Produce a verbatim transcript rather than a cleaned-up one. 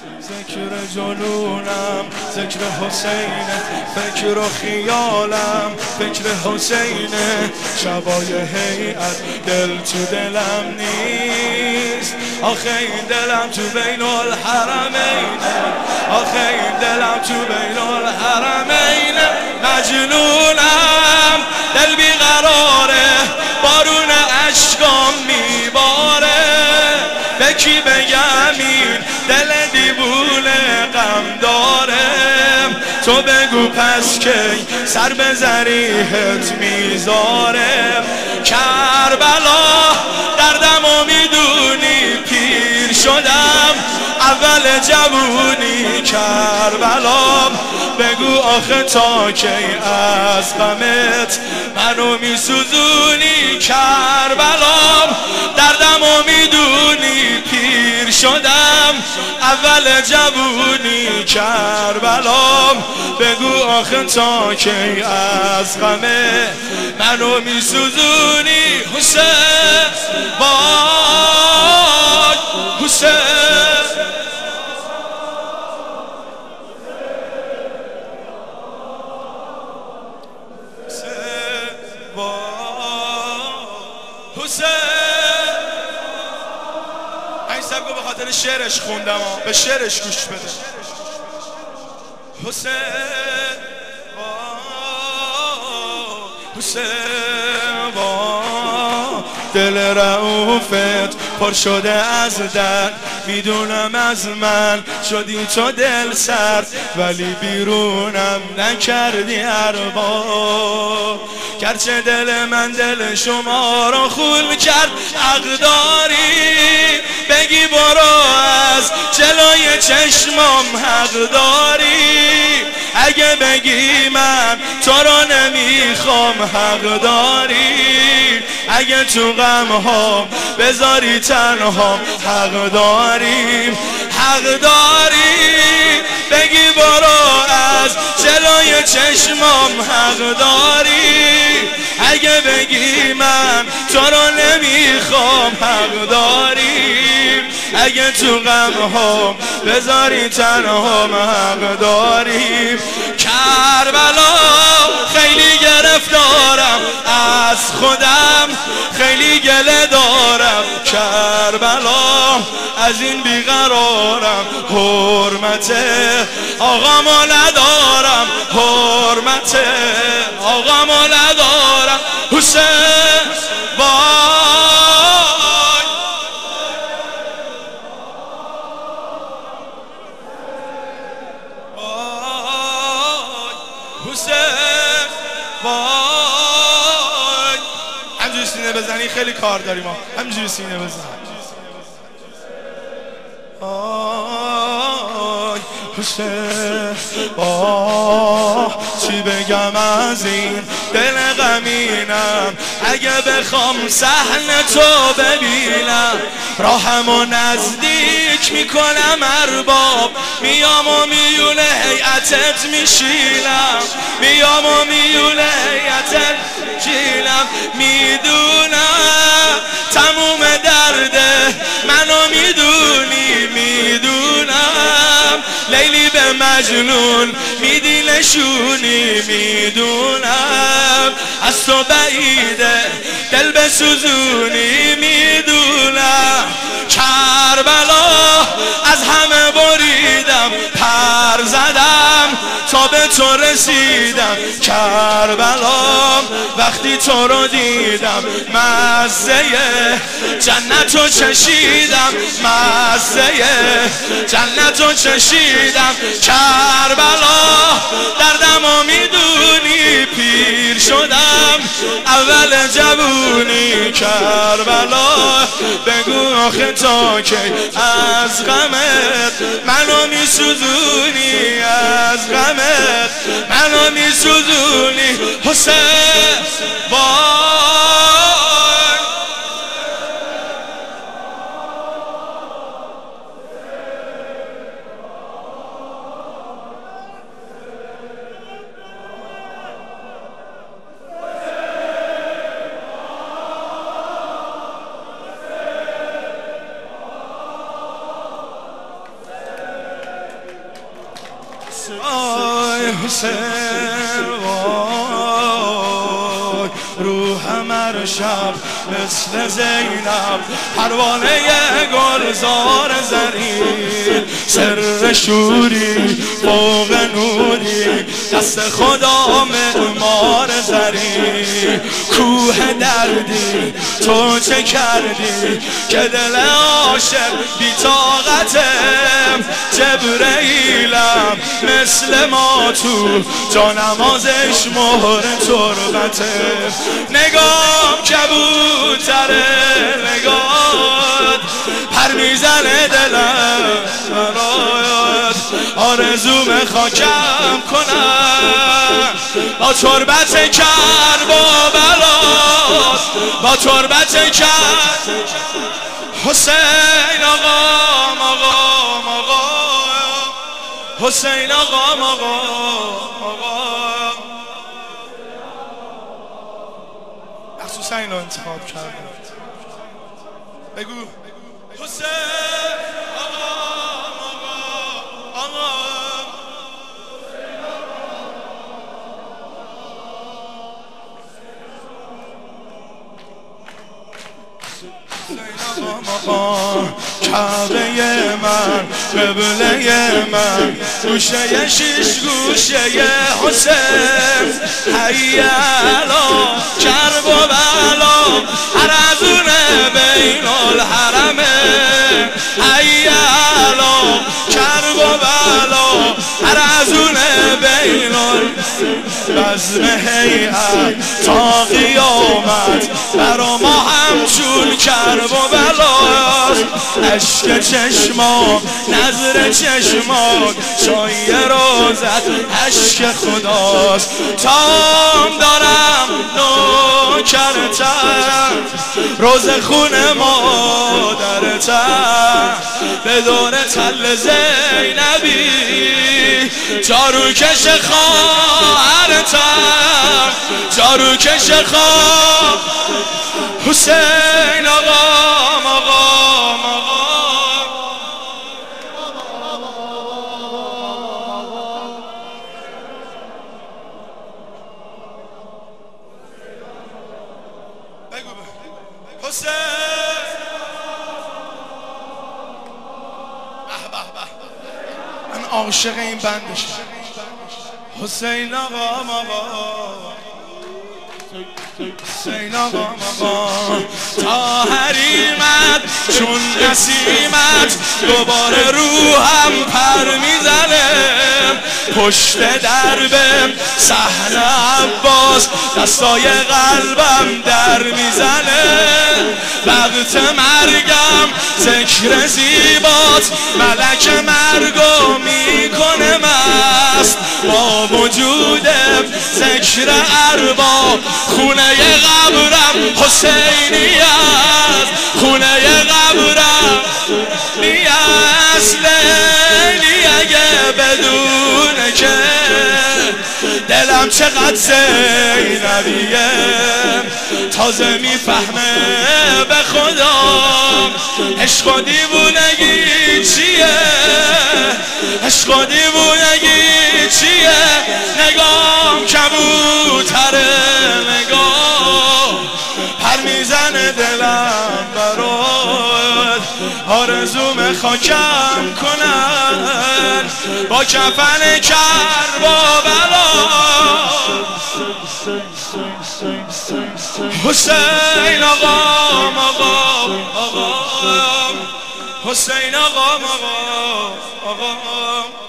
ذکر جنونم ذکر حسین، فکر و خیالم فکر حسین. شبای هیئت دل تو دلم نیست، آخه این دلم تو بین الحرمین، آخه این دلم تو بین الحرمین. مجنونم دل بیقراره، بارون اشکام میباره، به کی بگم این دل دیوونه غم داره؟ تو بگو پس کی سر به ضریحت میذاره؟ کربلا دردمو میدونی، پیر شدم اول جوونی. کربلا بگو آخه تا کی از غمت منو میسوزونی؟ کربلا دردمو میدونی، پیر شدم اول جوونی. کربلا بگو آخه تا کی از غمت منو میسوزونی؟ حسین وای حسین، حسین. این سبکو به خاطر شعرش خوندم، به شعرش گوش بده. حسین حسین دل رعوفت پر شده از درد، میدونم از من شدی تو دل سرد، ولی بیرونم نکردی ارباب. گرچه دل من دل شما رو خون کرد، حق داری بگی برو از جلوی چشمام، حق داری اگه بگی من تو رو نمیخوام، حق داری اگه تو غم ها بذاری تنها، حق داری حق داری بگی برو از جلوی چشمام، حق داری اگه بگی من تو رو نمیخوام، حق داری اگه تو غم ها بذاری تنها، حق داری. کربلا خیلی گرفتارم از خودم، خیلی گله دارم. کربلا از این بیقرارم، حرمت آقامو ندارم، حرمت آقامو ندارم. حسین وای حسین وای. همجوری سینه بزنی، خیلی کار داریم ما. همجوری سینه بزن. آی حسین آه چی بگم از این دل غمینم؟ اگه بخوام صحن تو ببینم، راهمو نزدیک میکنم ارباب. میام و میونه هیئتت میشینم، میام و میونه هیئتت میشینم. میدونم تموم درده منو میدونی، میدونم لیلی به مجنون میدی نشونی، میدونم از تو بعیده دل بسوزونی، میدونم کربلا از همه بریدم، پر زدم تا به تو رسیدم. کربلا وقتی تو رو دیدم، مزه جنتو چشیدم، مزه جنتو چشیدم. کربلا دردمو میدونی، پیر شدم اول جوونی. کربلا بگو آخه تا کی از غمت منو میسوزونی، از غمت منو میسوزونی. حسین وای آی حسین وای روحم هر شب مثل زینب پروانه گلزار زرین سر شوری فوق نوری دست خدا معمار زرین کوه دردی تو چه کردی که دل عاشق بی طاقته جبرئیلم مثل ما تو جانمازش مهر تربته نگام کبوتره نگات پر میزنه دلم برایت آرزوم خاکم کنم با تربت کرد با بلات با تربت کرد حسین آقام آقام آقام حسین آقام آقام آقام مخصوصا اینو انتخاب کردم بگو حسین آقام آقام آقام کعبه من قبله من گوشه شیش گوشه حسین حیالا کرب و بلا حرزونه بین الحرمه حیالا کرب و بلا حرزونه بین بزم هیئت تا قیامت برا ما همچون کرب و بلاست عشق چشما نظر چشما چای روزت عشق خداست تام دارم نوکرتم روز خون مادرتم به دور تل زینبی جارو کش خواهرتم جارو کش خواه حسین آقام آقام آقام بگو حسین من عاشق این بندشم حسین آقام آقام حسین آقام آقام تا حریمت چون نسیمت دوباره روحم پر میزنه پشت دربم صحن عباس دستای قلبم در میزنه وقت مرگم ذکر زیبات ملک مرگو میکنه مست با وجودم ذکر ارباب خونه قبرم حسینی است خونه قبرم اصلی اگه بدونه که دلم چقدر زینبیه تازه میفهمه به خدا عشق و دیوونگی چیه عشق و دیوونگی چیه نگام کبوتره نگاه پر میزنه دلم برات آرزوم خاکم کنن با کفن کرب و بلا حسین آقام آقام آقام حسین آقام آقام آقام